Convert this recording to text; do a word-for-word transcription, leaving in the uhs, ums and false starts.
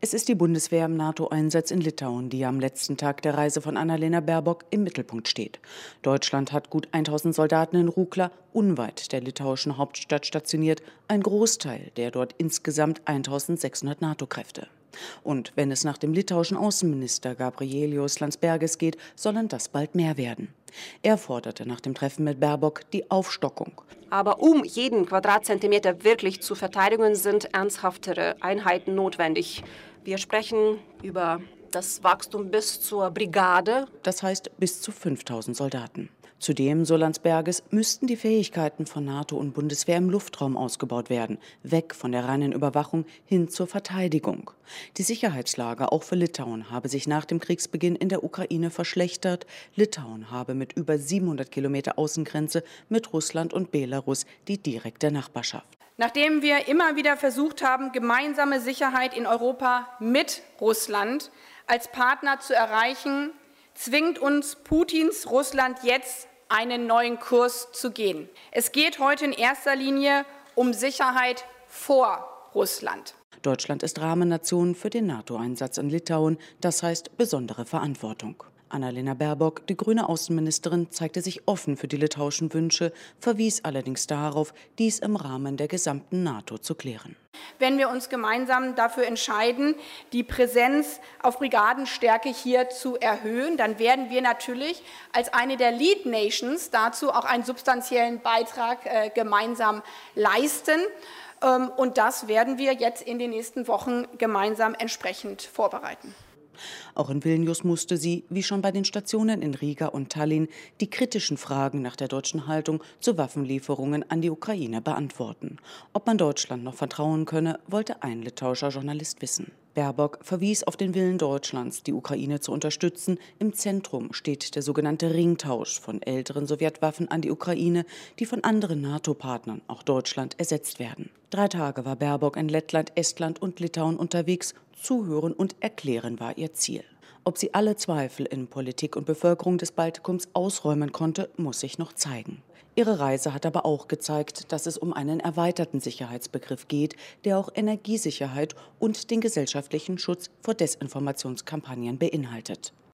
Es ist die Bundeswehr im NATO-Einsatz in Litauen, die am letzten Tag der Reise von Annalena Baerbock im Mittelpunkt steht. Deutschland hat gut tausend Soldaten in Rukla, unweit der litauischen Hauptstadt, stationiert, ein Großteil der dort insgesamt eintausendsechshundert NATO-Kräfte. Und wenn es nach dem litauischen Außenminister Gabrielius Landsbergis geht, sollen das bald mehr werden. Er forderte nach dem Treffen mit Baerbock die Aufstockung. Aber um jeden Quadratzentimeter wirklich zu verteidigen, sind ernsthaftere Einheiten notwendig. Wir sprechen über das Wachstum bis zur Brigade. Das heißt bis zu fünftausend Soldaten. Zudem, so Landsbergis, müssten die Fähigkeiten von NATO und Bundeswehr im Luftraum ausgebaut werden, weg von der reinen Überwachung hin zur Verteidigung. Die Sicherheitslage auch für Litauen habe sich nach dem Kriegsbeginn in der Ukraine verschlechtert. Litauen habe mit über siebenhundert Kilometer Außengrenze mit Russland und Belarus die direkte Nachbarschaft. Nachdem wir immer wieder versucht haben, gemeinsame Sicherheit in Europa mit Russland als Partner zu erreichen, zwingt uns Putins Russland jetzt, einen neuen Kurs zu gehen. Es geht heute in erster Linie um Sicherheit vor Russland. Deutschland ist Rahmennation für den NATO-Einsatz in Litauen, das heißt besondere Verantwortung. Annalena Baerbock, die grüne Außenministerin, zeigte sich offen für die litauischen Wünsche, verwies allerdings darauf, dies im Rahmen der gesamten NATO zu klären. Wenn wir uns gemeinsam dafür entscheiden, die Präsenz auf Brigadenstärke hier zu erhöhen, dann werden wir natürlich als eine der Lead Nations dazu auch einen substanziellen Beitrag äh, gemeinsam leisten. Ähm, und das werden wir jetzt in den nächsten Wochen gemeinsam entsprechend vorbereiten. Auch in Vilnius musste sie, wie schon bei den Stationen in Riga und Tallinn, die kritischen Fragen nach der deutschen Haltung zu Waffenlieferungen an die Ukraine beantworten. Ob man Deutschland noch vertrauen könne, wollte ein litauischer Journalist wissen. Baerbock verwies auf den Willen Deutschlands, die Ukraine zu unterstützen. Im Zentrum steht der sogenannte Ringtausch von älteren Sowjetwaffen an die Ukraine, die von anderen NATO-Partnern, auch Deutschland, ersetzt werden. Drei Tage war Baerbock in Lettland, Estland und Litauen unterwegs. Zuhören und erklären war ihr Ziel. Ob sie alle Zweifel in Politik und Bevölkerung des Baltikums ausräumen konnte, muss sich noch zeigen. Ihre Reise hat aber auch gezeigt, dass es um einen erweiterten Sicherheitsbegriff geht, der auch Energiesicherheit und den gesellschaftlichen Schutz vor Desinformationskampagnen beinhaltet.